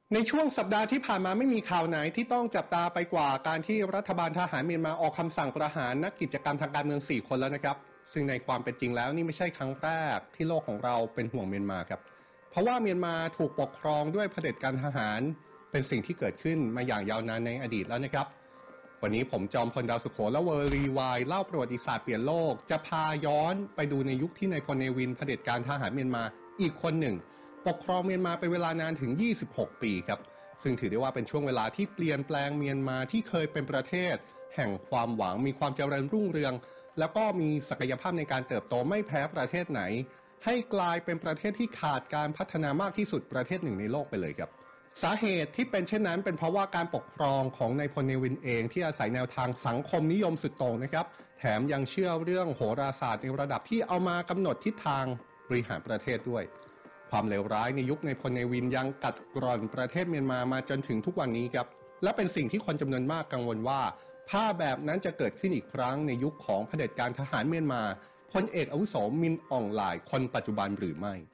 ในช่วงสัปดาห์ที่ผ่านมาไม่มีข่าวไหนที่ต้องจับตาไปกว่าการที่รัฐบาลทหารเมียนมาออกคำสั่งประหารนักกิจกรรมทางการเมือง4คนแล้วนะครับซึ่งในความเป็นจริงแล้วนี่ไม่ใช่ครั้งแรกที่โลกของเราเป็นห่วงเมียนมาครับเพราะว่าเมียนมาถูกปกครองด้วยเผด็จการทหารเป็นสิ่งที่เกิดขึ้นมาอย่างยาวนานในอดีตแล้วนะครับวันนี้ผมจอมพลดาวสุโขและเวอร์รีวายเล่าประวัติศาสตร์เปลี่ยนโลกจะพาย้อนไปดูในยุคที่นายพลเนวินเผด็จการทหารเมียนมาอีกคนหนึ่งปกครองเมียนมาเป็นเวลานานถึง26ปีครับซึ่งถือได้ว่าเป็นช่วงเวลาที่เปลี่ยนแปลงเมียนมาที่เคยเป็นประเทศแห่งความหวังมีความเจริญรุ่งเรืองแล้วก็มีศักยภาพในการเติบโตไม่แพ้ประเทศไหนให้กลายเป็นประเทศที่ขาดการพัฒนามากที่สุดประเทศหนึ่งในโลกไปเลยครับสาเหตุที่เป็นเช่นนั้นเป็นเพราะว่าการปกครองของนายพลเนวินเองที่อาศัยแนวทางสังคมนิยมสุดโต่งนะครับแถมยังเชื่อเรื่องโหราศาสตร์ในระดับที่เอามากำหนดทิศทางบริหารประเทศด้วยความเลวร้ายในยุคในพลเนวินยังกัดกร่อนประเทศเมียนมามาจนถึงทุกวันนี้ครับและเป็นสิ่งที่คนจำนวนมากกังวลว่าภาพแบบนั้นจะเกิดขึ้นอีกครั้งในยุคของเผด็จการทหารเมียนมาพลเอกอาวุโสมินอองหลายคนปัจจุบันหรือไม่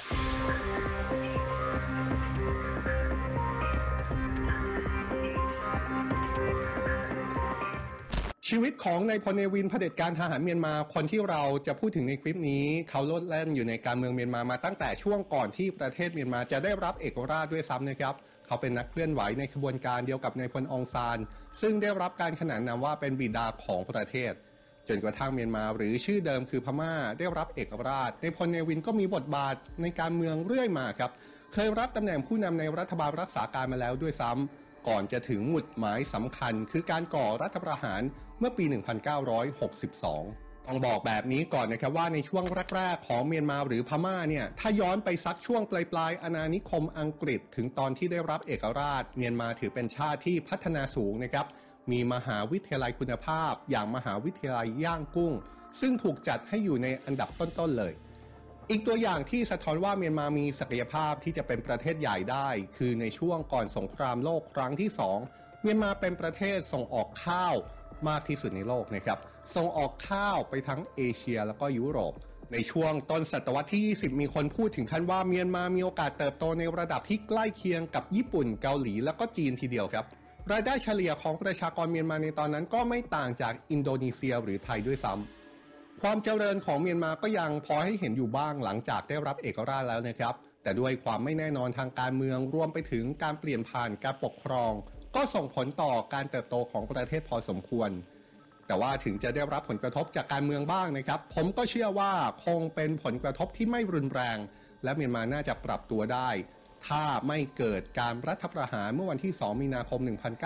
ชีวิตของนายพลเนวินเผด็จการทหารเมียนมาคนที่เราจะพูดถึงในคลิปนี้เขาโลดแล่นอยู่ในการเมืองเมียนมาตั้งแต่ช่วงก่อนที่ประเทศเมียนมาจะได้รับเอกราชด้วยซ้ำนะครับเขาเป็นนักเคลื่อนไหวในขบวนการเดียวกับนายพลองซานซึ่งได้รับการขนานนามว่าเป็นบิดาของประเทศจนกระทั่งเมียนมาหรือชื่อเดิมคือพม่าได้รับเอกราชนายพลเนวินก็มีบทบาทในการเมืองเรื่อยมาครับเคยรับตำแหน่งผู้นำในรัฐบาลรักษาการมาแล้วด้วยซ้ำก่อนจะถึงหมุดหมายสำคัญคือการก่อรัฐประหารเมื่อปี 1962 ต้องบอกแบบนี้ก่อนนะครับว่าในช่วงแรกๆของเมียนมาหรือพม่าเนี่ยถ้าย้อนไปสักช่วงปลายอาณานิคมอังกฤษถึงตอนที่ได้รับเอกราชเมียนมาถือเป็นชาติที่พัฒนาสูงนะครับมีมหาวิทยาลัยคุณภาพอย่างมหาวิทยาลัยย่างกุ้งซึ่งถูกจัดให้อยู่ในอันดับต้นๆเลยอีกตัวอย่างที่สะท้อนว่าเมียนมามีศักยภาพที่จะเป็นประเทศใหญ่ได้คือในช่วงก่อนสงครามโลกครั้งที่2เมียนมาเป็นประเทศส่งออกข้าวมากที่สุดในโลกนะครับส่งออกข้าวไปทั้งเอเชียแล้วก็ยุโรปในช่วงต้นศตวรรษที่20มีคนพูดถึงขั้นว่าเมียนมามีโอกาสเติบโตในระดับที่ใกล้เคียงกับญี่ปุ่นเกาหลีแล้วก็จีนทีเดียวครับรายได้เฉลี่ยของประชากรเมียนมาในตอนนั้นก็ไม่ต่างจากอินโดนีเซียหรือไทยด้วยซ้ำความเจริญของเมียนมาก็ยังพอให้เห็นอยู่บ้างหลังจากได้รับเอกราชแล้วนะครับแต่ด้วยความไม่แน่นอนทางการเมืองรวมไปถึงการเปลี่ยนผ่านการปกครองก็ส่งผลต่อการเติบโตของประเทศพอสมควรแต่ว่าถึงจะได้รับผลกระทบจากการเมืองบ้างนะครับผมก็เชื่อว่าคงเป็นผลกระทบที่ไม่รุนแรงและเมียนมาน่าจะปรับตัวได้ถ้าไม่เกิดการรัฐประหารเมื่อวันที่2มีนาคม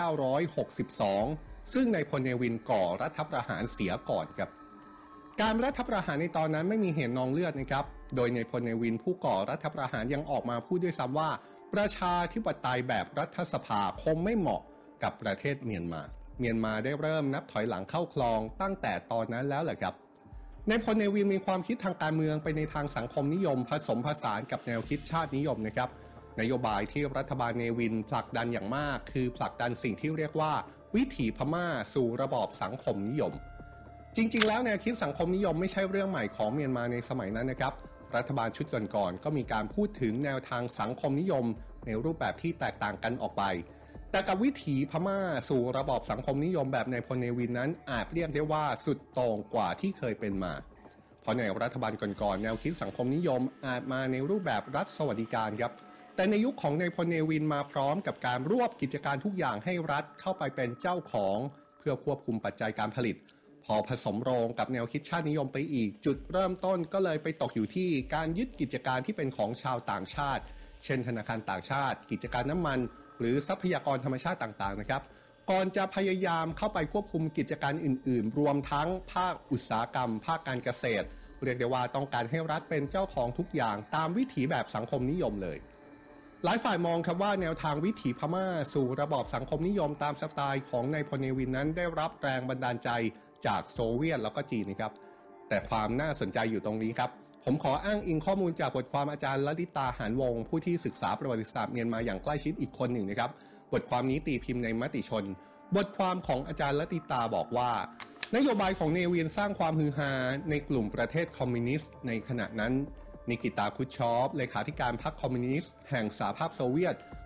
1962ซึ่งนายพลเนวินก่อรัฐประหารเสียก่อนครับการรัฐประหารในตอนนั้นไม่มีเหตุนองเลือดนะครับโดยนายพลเนวินผู้ก่อรัฐประหารยังออกมาพูดด้วยซ้ำว่าประชาธิปไตยแบบรัฐสภาคงไม่เหมาะกับประเทศเมียนมาได้เริ่มนับถอยหลังเข้าคลองตั้งแต่ตอนนั้นแล้วแหละครับนายพลเนวินมีความคิดทางการเมืองไปในทางสังคมนิยมผสมผสานกับแนวคิดชาตินิยมนะครับนโยบายที่รัฐบาลเนวินผลักดันอย่างมากคือผลักดันสิ่งที่เรียกว่าวิถีพม่าสู่ระบอบสังคมนิยมจริงๆแล้วแนวคิดสังคมนิยมไม่ใช่เรื่องใหม่ของเมียนมาในสมัยนั้นนะครับรัฐบาลชุดก่อนๆก็มีการพูดถึงแนวทางสังคมนิยมในรูปแบบที่แตกต่างกันออกไปแต่กับวิถีพม่าสู่ระบอบสังคมนิยมแบบในพลเนวินนั้นอาจเรียกได้ว่าสุดโต่งกว่าที่เคยเป็นมาเพราะในรัฐบาลก่อนๆแนวคิดสังคมนิยมอาจมาในรูปแบบรัฐสวัสดิการครับแต่ในยุคของนายพลเนวินมาพร้อมกับการรวบกิจการทุกอย่างให้รัฐเข้าไปเป็นเจ้าของเพื่อควบคุมปัจจัยการผลิตพอผสมโรงกับแนวคิดชาตินิยมไปอีกจุดเริ่มต้นก็เลยไปตกอยู่ที่การยึดกิจการที่เป็นของชาวต่างชาติเช่นธนาคารต่างชาติกิจการน้ำมันหรือทรัพยากรธรรมชาติต่างๆนะครับก่อนจะพยายามเข้าไปควบคุมกิจการอื่นๆรวมทั้งภาคอุตสาหกรรมภาคการเกษตรเรียกได้ว่าต้องการให้รัฐเป็นเจ้าของทุกอย่างตามวิถีแบบสังคมนิยมเลยหลายฝ่ายมองครับว่าแนวทางวิถีพม่าสู่ระบอบสังคมนิยมตามสไตล์ของนายพลเนวินนั้นได้รับแรงบันดาลใจจากโซเวียตแล้วก็จีนนะครับแต่ความน่าสนใจอยู่ตรงนี้ครับผมขออ้างอิงข้อมูลจากบทความอาจารย์ลดิตาหานวงศ์ผู้ที่ศึกษาประวัติศาสตร์เมียนมาอย่างใกล้ชิดอีกคนหนึ่งนะครับบทความนี้ตีพิมพ์ในมติชนบทความของอาจารย์ลดิตาบอกว่านโยบายของเนวินสร้างความฮือฮาในกลุ่มประเทศคอมมิวนิสต์ในขณะนั้นนิกิตา คุชชอฟเลขาธิการพรรคคอมมิวนิสต์แห่งสหภาพโซเวียต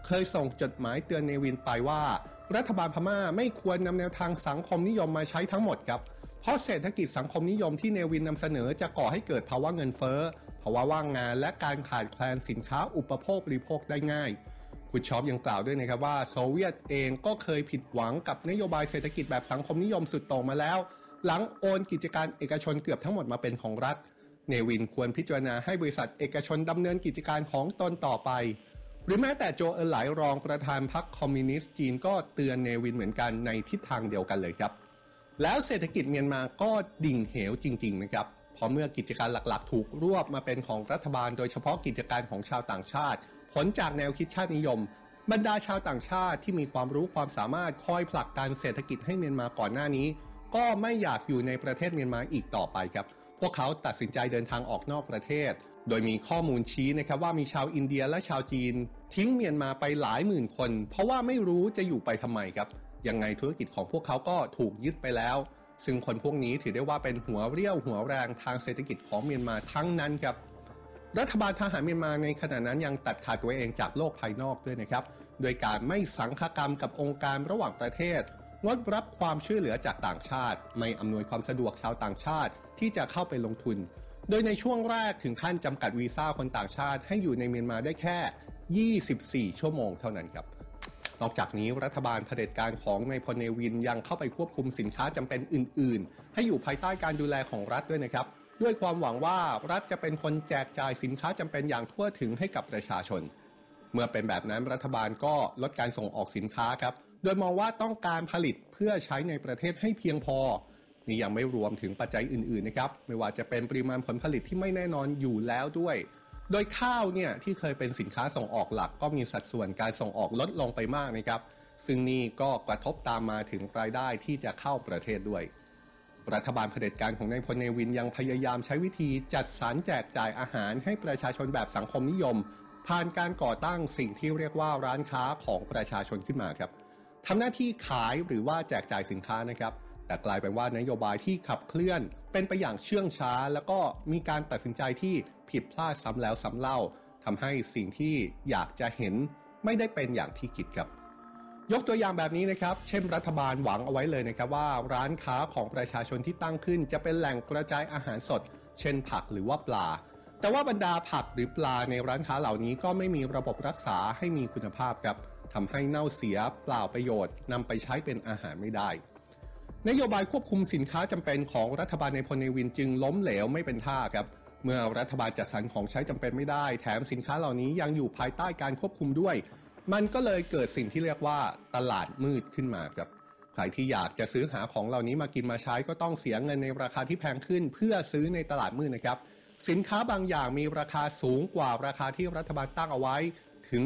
เคยส่งจดหมายเตือนเนวินไปว่ารัฐบาลพม่าไม่ควรนำแนวทางสังคมนิยมมาใช้ทั้งหมดครับเพราะเศรษฐกิจสังคมนิยมที่เนวินนำเสนอจะก่อให้เกิดภาวะเงินเฟ้อภาวะว่างงานและการขาดแคลนสินค้าอุปโภคบริโภคได้ง่ายคุณชอปยังกล่าวด้วยนะครับว่าโซเวียตเองก็เคยผิดหวังกับนโยบายเศรษฐกิจแบบสังคมนิยมสุดโต่งมาแล้วหลังโอนกิจการเอกชนเกือบทั้งหมดมาเป็นของรัฐเนวินควรพิจารณาให้บริษัทเอกชนดำเนินกิจการของตนต่อไปหรือแม้แต่โจเอินหลายรองประธานพรรคคอมมิวนิสต์จีนก็เตือนเนวินเหมือนกันในทิศทางเดียวกันเลยครับแล้วเศรษฐกิจเมียนมาก็ดิ่งเหวจริงๆนะครับเพราะเมื่อกิจการหลักๆถูกรวบมาเป็นของรัฐบาลโดยเฉพาะกิจการของชาวต่างชาติผลจากแนวคิดชาตินิยมบรรดาชาวต่างชาติที่มีความรู้ความสามารถคอยผลักดันเศรษฐกิจให้เมียนมาก่อนหน้านี้ก็ไม่อยากอยู่ในประเทศเมียนมาอีกต่อไปครับพวกเขาตัดสินใจเดินทางออกนอกประเทศโดยมีข้อมูลชี้นะครับว่ามีชาวอินเดียและชาวจีนทิ้งเมียนมาไปหลายหมื่นคนเพราะว่าไม่รู้จะอยู่ไปทำไมครับยังไงธุรกิจของพวกเขาก็ถูกยึดไปแล้วซึ่งคนพวกนี้ถือได้ว่าเป็นหัวเรี่ยวหัวแรงทางเศรษฐกิจของเมียนมาทั้งนั้นครับรัฐบาลทหารเมียนมาในขณะนั้นยังตัดขาดตัวเองจากโลกภายนอกด้วยนะครับโดยการไม่สังฆกรรมกับองค์การระหว่างประเทศงดรับความช่วยเหลือจากต่างชาติไม่อำนวยความสะดวกชาวต่างชาติที่จะเข้าไปลงทุนโดยในช่วงแรกถึงขั้นจำกัดวีซ่าคนต่างชาติให้อยู่ในเมียนมาได้แค่24ชั่วโมงเท่านั้นครับนอกจากนี้รัฐบาลเผด็จการของนายพลเนวินยังเข้าไปควบคุมสินค้าจำเป็นอื่นๆให้อยู่ภายใต้การดูแลของรัฐด้วยนะครับด้วยความหวังว่ารัฐจะเป็นคนแจกจ่ายสินค้าจำเป็นอย่างทั่วถึงให้กับประชาชนเมื่อเป็นแบบนั้นรัฐบาลก็ลดการส่งออกสินค้าครับโดยมองว่าต้องการผลิตเพื่อใช้ในประเทศให้เพียงพอนี่ยังไม่รวมถึงปัจจัยอื่นๆนะครับไม่ว่าจะเป็นปริมาณผลผลิตที่ไม่แน่นอนอยู่แล้วด้วยโดยข้าวเนี่ยที่เคยเป็นสินค้าส่งออกหลักก็มีสัดส่วนการส่งออกลดลงไปมากนะครับซึ่งนี่ก็กระทบตามมาถึงรายได้ที่จะเข้าประเทศด้วยรัฐบาลเผด็จการของนายพลเนวินยังพยายามใช้วิธีจัดสรรแจกจ่ายอาหารให้ประชาชนแบบสังคมนิยมผ่านการก่อตั้งสิ่งที่เรียกว่าร้านค้าของประชาชนขึ้นมาครับทำหน้าที่ขายหรือว่าแจกจ่ายสินค้านะครับแต่กลายเป็นว่านโยบายที่ขับเคลื่อนเป็นไปอย่างเชื่องช้าแล้วก็มีการตัดสินใจที่ผิดพลาดซ้ำแล้วซ้ำเล่าทำให้สิ่งที่อยากจะเห็นไม่ได้เป็นอย่างที่คิดครับยกตัวอย่างแบบนี้นะครับเช่นรัฐบาลหวังเอาไว้เลยนะครับว่าร้านค้าของประชาชนที่ตั้งขึ้นจะเป็นแหล่งกระจายอาหารสดเช่นผักหรือว่าปลาแต่ว่าบรรดาผักหรือปลาในร้านค้าเหล่านี้ก็ไม่มีระบบรักษาให้มีคุณภาพครับทำให้เน่าเสียเปล่าประโยชน์นำไปใช้เป็นอาหารไม่ได้นโยบายควบคุมสินค้าจำเป็นของรัฐบาลในพลเนวินจึงล้มเหลวไม่เป็นท่าครับเมื่อรัฐบาลจัดสรรของใช้จำเป็นไม่ได้แถมสินค้าเหล่านี้ยังอยู่ภายใต้การควบคุมด้วยมันก็เลยเกิดสิ่งที่เรียกว่าตลาดมืดขึ้นมาครับใครที่อยากจะซื้อหาของเหล่านี้มากินมาใช้ก็ต้องเสียเงินในราคาที่แพงขึ้นเพื่อซื้อในตลาดมืดนะครับสินค้าบางอย่างมีราคาสูงกว่าราคาที่รัฐบาลตั้งเอาไว้ถึง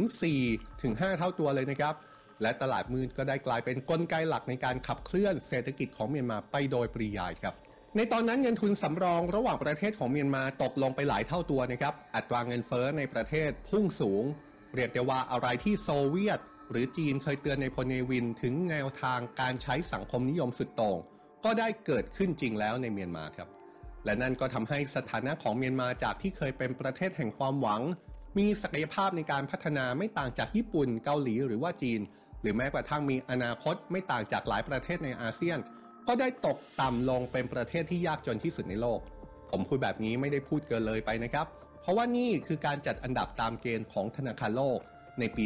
4-5 เท่าตัวเลยนะครับและตลาดมืดก็ได้กลายเป็นกลไกหลักในการขับเคลื่อนเศรษฐกิจของเมียนมาไปโดยปริยายครับในตอนนั้นเงินทุนสำรองระหว่างประเทศของเมียนมาตกลงไปหลายเท่าตัวนะครับอัตราเงินเฟ้อในประเทศพุ่งสูงเรียกได้ว่าอะไรที่โซเวียตหรือจีนเคยเตือนในพลเนวินถึงแนวทางการใช้สังคมนิยมสุดโต่งก็ได้เกิดขึ้นจริงแล้วในเมียนมาครับและนั่นก็ทำให้สถานะของเมียนมาจากที่เคยเป็นประเทศแห่งความหวังมีศักยภาพในการพัฒนาไม่ต่างจากญี่ปุ่นเกาหลีหรือว่าจีนหรือแม้กระทั่งมีอนาคตไม่ต่างจากหลายประเทศในอาเซียนก็ได้ตกต่ำลงเป็นประเทศที่ยากจนที่สุดในโลกผมพูดแบบนี้ไม่ได้พูดเกินเลยไปนะครับเพราะว่านี่คือการจัดอันดับตามเกณฑ์ของธนาคารโลกในปี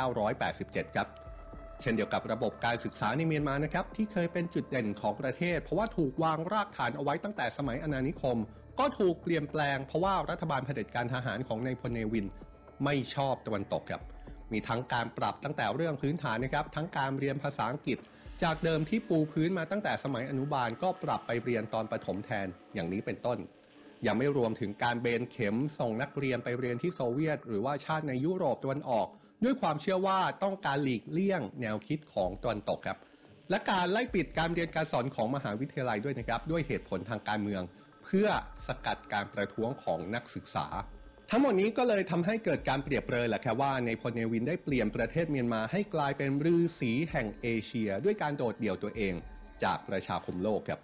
1987 ครับเช่นเดียวกับระบบการศึกษาในเมียนมานะครับที่เคยเป็นจุดเด่นของประเทศเพราะว่าถูกวางรากฐานเอาไว้ตั้งแต่สมัยอาณานิคมก็ถูกเปลี่ยนแปลงเพราะว่ารัฐบาลเผด็จการทหารของนายพลเนวินไม่ชอบตะวันตกครับมีทั้งการปรับตั้งแต่เรื่องพื้นฐานนะครับทั้งการเรียนภาษาอังกฤษจากเดิมที่ปูพื้นมาตั้งแต่สมัยอนุบาลก็ปรับไปเรียนตอนประถมแทนอย่างนี้เป็นต้นยังไม่รวมถึงการเบนเข็มส่งนักเรียนไปเรียนที่โซเวียตหรือว่าชาติในยุโรปตะวันออกด้วยความเชื่อว่าต้องการหลีกเลี่ยงแนวคิดของตะวันตกครับและการไล่ปิดการเรียนการสอนของมหาวิทยาลัยด้วยนะครับด้วยเหตุผลทางการเมืองเพื่อสกัดการประท้วงของนักศึกษาทั้งหมดนี้ก็เลยทำให้เกิดการเปรียบเปรยแหละครับว่าในพลเนวินได้เปลี่ยนประเทศเมียนมาให้กลายเป็นฤาษีแห่งเอเชียด้วยการโดดเดี่ยวตัวเองจากประชาคมโลกครับ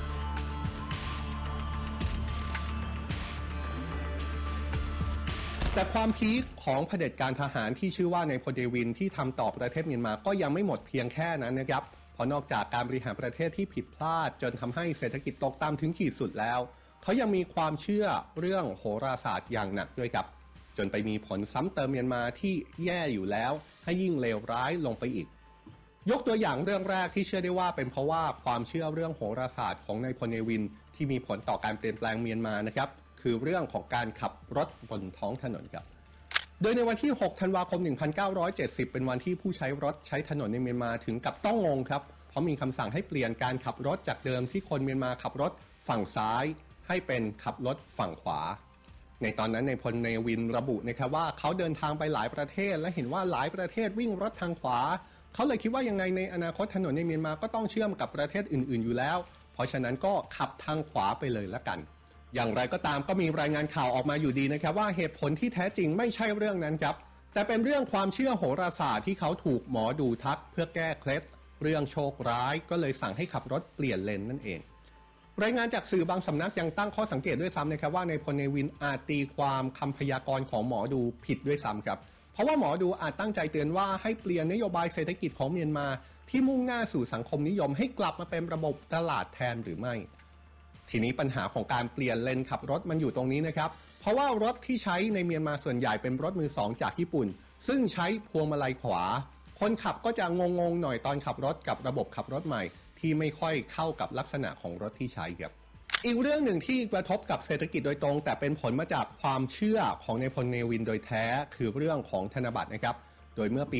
แแต่ความพีคของเผด็จการทหารที่ชื่อว่าในพลเดวินที่ทำต่อประเทศเมียนมาก็ยังไม่หมดเพียงแค่นั้นนะครับเพราะนอกจากการบริหารประเทศที่ผิดพลาดจนทำให้เศรษฐกิจตกต่ำถึงขีดสุดแล้วเขายังมีความเชื่อเรื่องโหราศาสตร์อย่างหนักด้วยครับจนไปมีผลซ้ำเติมเมียนมาที่แย่อยู่แล้วให้ยิ่งเลวร้ายลงไปอีกยกตัวอย่างเรื่องแรกที่เชื่อได้ว่าเป็นเพราะว่าความเชื่อเรื่องโหราศาสตร์ของนายพลเนวินที่มีผลต่อการเปลี่ยนแปลงเมียนมานะครับคือเรื่องของการขับรถบนท้องถนนครับโดยในวันที่ 6 ธันวาคม 1970 เป็นวันที่ผู้ใช้รถใช้ถนนในเมียนมาถึงกับต้องงงครับเพราะมีคำสั่งให้เปลี่ยนการขับรถจากเดิมที่คนเมียนมาขับรถฝั่งซ้ายให้เป็นขับรถฝั่งขวาในตอนนั้นในพลเนวินระบุนะครับว่าเขาเดินทางไปหลายประเทศและเห็นว่าหลายประเทศวิ่งรถทางขวาเขาเลยคิดว่ายังไงในอนาคตถนนในเมียนมาก็ต้องเชื่อมกับประเทศอื่นๆอยู่แล้วเพราะฉะนั้นก็ขับทางขวาไปเลยละกันอย่างไรก็ตามก็มีรายงานข่าวออกมาอยู่ดีนะครับว่าเหตุผลที่แท้จริงไม่ใช่เรื่องนั้นครับแต่เป็นเรื่องความเชื่อโหราศาสตร์ที่เขาถูกหมอดูทักเพื่อแก้เคล็ดเรื่องโชคร้ายก็เลยสั่งให้ขับรถเปลี่ยนเลนนั่นเองรายงานจากสื่อบางสำนักยังตั้งข้อสังเกตด้วยซ้ำนะครับว่าในพลเนวินอาจตีความคำพยากรณ์ของหมอดูผิดด้วยซ้ำครับเพราะว่าหมอดูอาจตั้งใจเตือนว่าให้เปลี่ยนนโยบายเศรษฐกิจของเมียนมาที่มุ่งหน้าสู่สังคมนิยมให้กลับมาเป็นระบบตลาดแทนหรือไม่ทีนี้ปัญหาของการเปลี่ยนเลนขับรถมันอยู่ตรงนี้นะครับเพราะว่ารถที่ใช้ในเมียนมาส่วนใหญ่เป็นรถมือสองจากญี่ปุ่นซึ่งใช้พวงมาลัยขวาคนขับก็จะงงๆหน่อยตอนขับรถกับระบบขับรถใหม่ที่ไม่ค่อยเข้ากับลักษณะของรถที่ใช้ครับอีกเรื่องหนึ่งที่กระทบกับเศรษฐกิจโดยตรงแต่เป็นผลมาจากความเชื่อของนายพลเนวินโดยแท้คือเรื่องของธนบัตรนะครับโดยเมื่อปี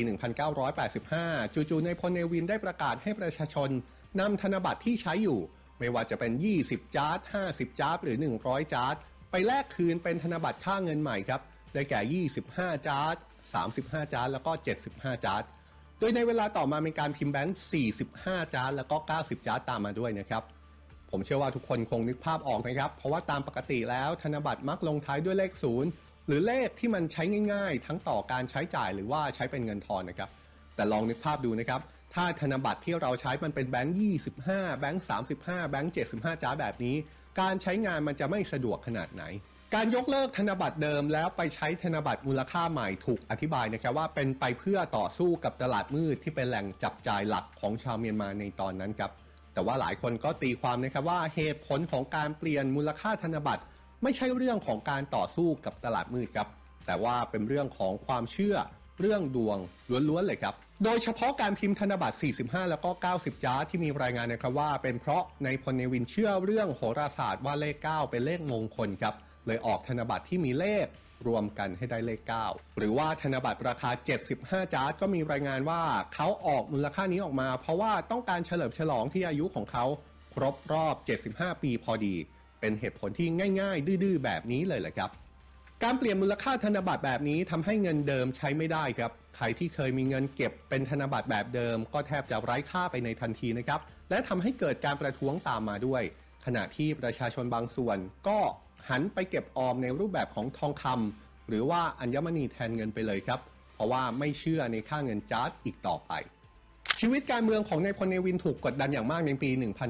1985 จู่ๆนายพลเนวินได้ประกาศให้ประชาชนนำธนบัตรที่ใช้อยู่ไม่ว่าจะเป็น20จาร์ด50จาร์ดหรือ100จาร์ดไปแลกคืนเป็นธนบัตรค่าเงินใหม่ครับได้แก่25จาร์ด35จาร์ดแล้วก็75จาร์ดโดยในเวลาต่อมามีการพิมพ์แบงค์45จาร์ดแล้วก็90จาร์ดตามมาด้วยนะครับผมเชื่อว่าทุกคนคงนึกภาพออกนะครับเพราะว่าตามปกติแล้วธนบัตรมักลงท้ายด้วยเลข0หรือเลขที่มันใช้ง่ายๆทั้งต่อการใช้จ่ายหรือว่าใช้เป็นเงินทอนนะครับแต่ลองนึกภาพดูนะครับถ้าธนบัตรที่เราใช้มันเป็นแบงค์25แบงค์35แบงค์75จ้าแบบนี้การใช้งานมันจะไม่สะดวกขนาดไหนการยกเลิกธนบัตรเดิมแล้วไปใช้ธนบัตรมูลค่าใหม่ถูกอธิบายนะครับว่าเป็นไปเพื่อต่อสู้กับตลาดมืดที่เป็นแหล่งจับจ่ายหลักของชาวเมียนมาในตอนนั้นครับแต่ว่าหลายคนก็ตีความนะครับว่าเหตุผลของการเปลี่ยนมูลค่าธนบัตรไม่ใช่เรื่องของการต่อสู้กับตลาดมืดครับแต่ว่าเป็นเรื่องของความเชื่อเรื่องดวงล้วนๆเลยครับโดยเฉพาะการพิมพ์ธนบัตร45แล้วก็90จาร์ดที่มีรายงานนะครับว่าเป็นเพราะในพลเนวินเชื่อเรื่องโหราศาสตร์ว่าเลข9เป็นเลขมงคลครับเลยออกธนบัตรที่มีเลขรวมกันให้ได้เลข9หรือว่าธนบัตรราคา75จาร์ดก็มีรายงานว่าเขาออกมูลค่านี้ออกมาเพราะว่าต้องการเฉลิมฉลองที่อายุของเขาครบรอบ75ปีพอดีเป็นเหตุผลที่ง่ายๆดื้อๆแบบนี้เลยแหละครับการเปลี่ยนมูลค่าธนบัตรแบบนี้ทำให้เงินเดิมใช้ไม่ได้ครับใครที่เคยมีเงินเก็บเป็นธนบัตรแบบเดิมก็แทบจะไร้ค่าไปในทันทีนะครับและทำให้เกิดการประท้วงตามมาด้วยขณะที่ประชาชนบางส่วนก็หันไปเก็บออมในรูปแบบของทองคำหรือว่าอัญมณีแทนเงินไปเลยครับเพราะว่าไม่เชื่อในค่าเงินจาร์ดอีกต่อไปชีวิตการเมืองของนายพลเนวินถูกกดดันอย่างมากในปี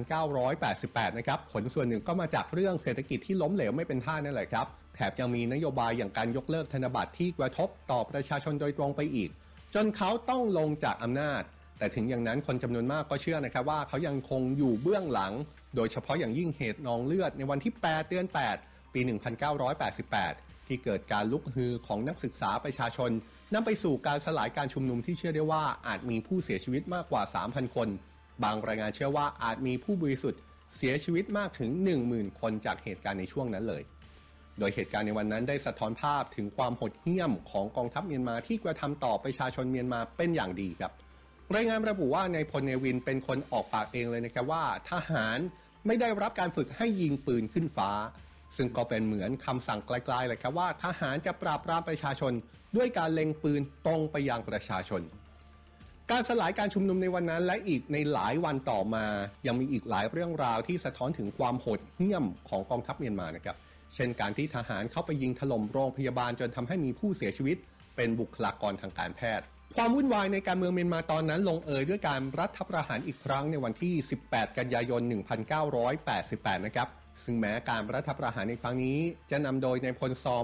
1988 นะครับผลส่วนหนึ่งก็มาจากเรื่องเศรษฐกิจที่ล้มเหลวไม่เป็นท่านั่นแหละครับแถมยังมีนโยบายอย่างการยกเลิกธนบัตรที่กระทบต่อประชาชนโดยตรงไปอีกจนเขาต้องลงจากอำนาจแต่ถึงอย่างนั้นคนจำนวนมากก็เชื่อนะครับว่าเขายังคงอยู่เบื้องหลังโดยเฉพาะอย่างยิ่งเหตุนองเลือดในวันที่8เดือน8ปี 1988 ที่เกิดการลุกฮือของนักศึกษาประชาชนนำไปสู่การสลายการชุมนุมที่เชื่อได้ว่าอาจมีผู้เสียชีวิตมากกว่า 3,000 คนบางรายงานเชื่อว่าอาจมีผู้บริสุทธิ์เสียชีวิตมากถึง 10,000 คนจากเหตุการณ์ในช่วงนั้นเลยโดยเหตุการณ์ในวันนั้นได้สะท้อนภาพถึงความโหดเหี้ยมของกองทัพเมียนมาที่กระทำต่อประชาชนเมียนมาเป็นอย่างดีครับรายงานระบุว่านายพลเนวินเป็นคนออกปากเองเลยนะครับว่าทหารไม่ได้รับการฝึกให้ยิงปืนขึ้นฟ้าซึ่งก็เป็นเหมือนคำสั่งไกลๆเลยครับว่าทหารจะปราบปรามประชาชนด้วยการเล็งปืนตรงไปยังประชาชนการสลายการชุมนุมในวันนั้นและอีกในหลายวันต่อมายังมีอีกหลายเรื่องราวที่สะท้อนถึงความโหดเหี้ยมของกองทัพเมียนมานะครับเช่นการที่ทหารเข้าไปยิงถล่มโรงพยาบาลจนทำให้มีผู้เสียชีวิตเป็นบุคลากรทางการแพทย์ความวุ่นวายในการเมืองเมียนมาตอนนั้นลงเอยด้วยการรัฐประหารอีกครั้งในวันที่18กันยายน 1988 นะครับซึ่งแม้การรัฐประหารในครั้งนี้จะนำโดยนายพลซอหม่อง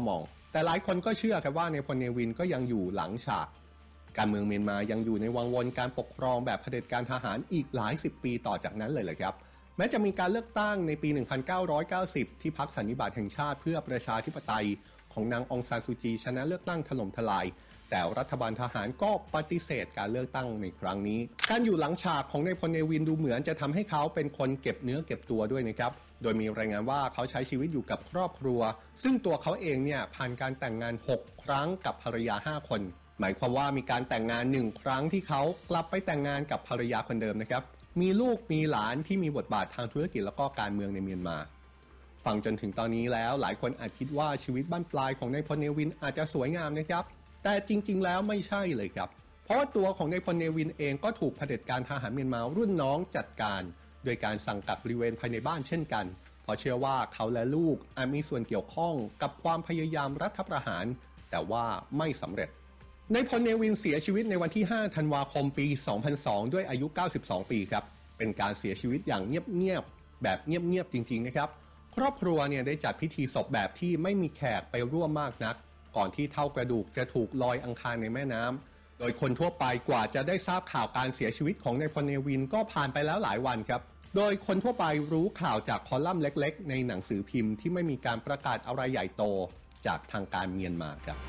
แต่หลายคนก็เชื่อครับว่าในพลเนวินก็ยังอยู่หลังฉากการเมืองเมียนมายังอยู่ในวังวนการปกครองแบบเผด็จการทหารอีกหลายสิบปีต่อจากนั้นเลยครับแม้จะมีการเลือกตั้งในปี 1990 ที่พรรคสันนิบาตแห่งชาติเพื่อประชาธิปไตยของนางองซานซูจีชนะเลือกตั้งถล่มทลายแต่รัฐบาลทหารก็ปฏิเสธการเลือกตั้งในครั้งนี้การอยู่หลังฉากของนายพลเนวินดูเหมือนจะทำให้เขาเป็นคนเก็บเนื้อเก็บตัวด้วยนะครับโดยมีรายงานว่าเขาใช้ชีวิตอยู่กับครอบครัวซึ่งตัวเขาเองเนี่ยผ่านการแต่งงาน6ครั้งกับภรรยา5คนหมายความว่ามีการแต่งงาน1ครั้งที่เขากลับไปแต่งงานกับภรรยาคนเดิมนะครับมีลูกมีหลานที่มีบทบาททางธุรกิจแล้วก็การเมืองในเมียนมาฟังจนถึงตอนนี้แล้วหลายคนอาจคิดว่าชีวิตบั้นปลายของนายพลเนวินอาจจะสวยงามนะครับแต่จริงๆแล้วไม่ใช่เลยครับเพราะว่าตัวของนายพลเนวินเองก็ถูกเผด็จการทหารเมียนมารุ่นน้องจัดการโดยการสั่งกักบริเวณภายในบ้านเช่นกันเพราะเชื่อว่าเขาและลูกอาจมีส่วนเกี่ยวข้องกับความพยายามรัฐประหารแต่ว่าไม่สำเร็จนายพลเนวินเสียชีวิตในวันที่5ธันวาคมปี 2002 ด้วยอายุ 92 ปีครับเป็นการเสียชีวิตอย่างเงียบๆแบบเงียบๆจริงๆนะครับครอบครัวเนี่ยได้จัดพิธีศพแบบที่ไม่มีแขกไปร่วมมากนักก่อนที่เท่ากระดูกจะถูกลอยอังคารในแม่น้ำโดยคนทั่วไปกว่าจะได้ทราบข่าวการเสียชีวิตของนายพลเนวินก็ผ่านไปแล้วหลายวันครับโดยคนทั่วไปรู้ข่าวจากคอลัมน์เล็กๆในหนังสือพิมพ์ที่ไม่มีการประกาศอะไรใหญ่โตจากทางการเมียนมาครับ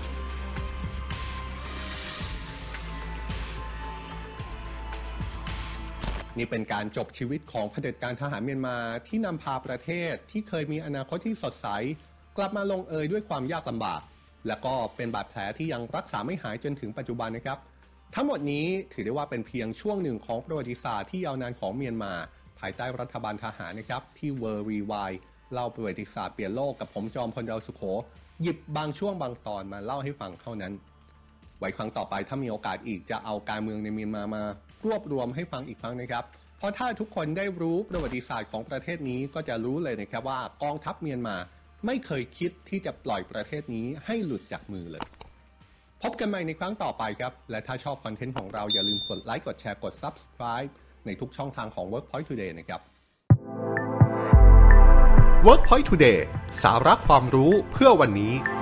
นี่เป็นการจบชีวิตของเผด็จการทหารเมียนมาที่นำพาประเทศที่เคยมีอนาคตที่สดใสกลับมาลงเอยด้วยความยากลำบากและก็เป็นบาดแผลที่ยังรักษาไม่หายจนถึงปัจจุบันนะครับทั้งหมดนี้ถือได้ว่าเป็นเพียงช่วงหนึ่งของประวัติศาสตร์ที่ยาวนานของเมียนมาภายใต้รัฐบาลทหารนะครับที่ World Rewind เล่าประวัติศาสตร์เปลี่ยนโลกกับผมจอมพล ดาวสุโขหยิบบางช่วงบางตอนมาเล่าให้ฟังเท่านั้นไว้ครั้งต่อไปถ้ามีโอกาสอีกจะเอาการเมืองในเมียนมามารวบรวมให้ฟังอีกครั้งนะครับเพราะถ้าทุกคนได้รู้ประวัติศาสตร์ของประเทศนี้ก็จะรู้เลยนะครับว่ากองทัพเมียนมาไม่เคยคิดที่จะปล่อยประเทศนี้ให้หลุดจากมือเลยพบกันใหม่ในครั้งต่อไปครับและถ้าชอบคอนเทนต์ของเราอย่าลืมกดไลค์กดแชร์กด Subscribe ในทุกช่องทางของ Workpoint Today นะครับ Workpoint Today สาระความรู้เพื่อวันนี้